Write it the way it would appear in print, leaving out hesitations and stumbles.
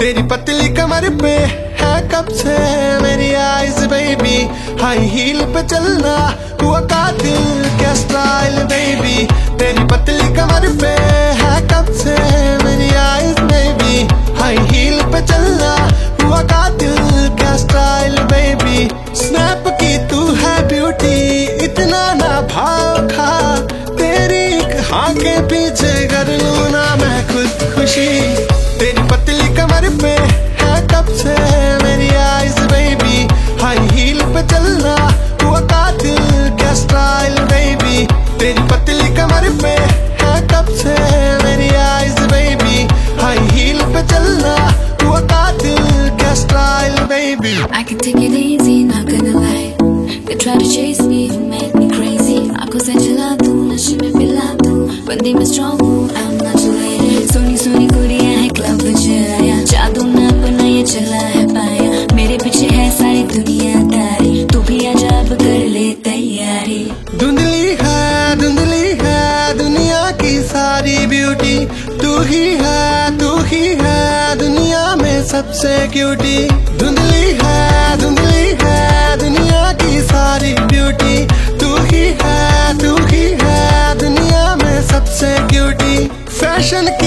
तेरी पतली कमर पे है कब से मेरी आइज बेबी, हाई हील पे चलना हुआ कातिल क्या स्टाइल बेबी। तेरी पतली कमर पे है कब से मेरी आइज बेबी, हाई हील पे चलना हुआ कातिल क्या स्टाइल बेबी। स्नैप की तू है ब्यूटी, इतना ना भाव खा, तेरी एक हाँ के पीछे कर लूं ना मैं खुद खुशी। तेरी पतली कमर पे है कब से मेरी आइज बेबी, हाई हील पे चलना हुआ कातिल क्या स्टाइल बेबी। तेरी पतली कमर पे है कब से मेरी आइज बेबी, हाई हील पे चलना हुआ कातिल क्या style baby. I can take it easy, not gonna lie. They try to chase me, you make me crazy. आँखों से जला दूं, नशे में पिला दूं, बंदी में strong हूँ, I'm not your lady। Soni Soni कुड़ियाँ हैं क्लब में चलाया, जादू ना अपना ये चला है पाया, मेरे पीछे है सारी दुनियादारी, तू भी आजा अब कर ले तैयारी। धुंधली है दुनिया की सारी ब्यूटी, तू ही है दुनिया में सबसे क्यूटी। धुंधली है दुनिया की सारी ब्यूटी, तू ही है दुनिया में सबसे क्यूटी। फैशन की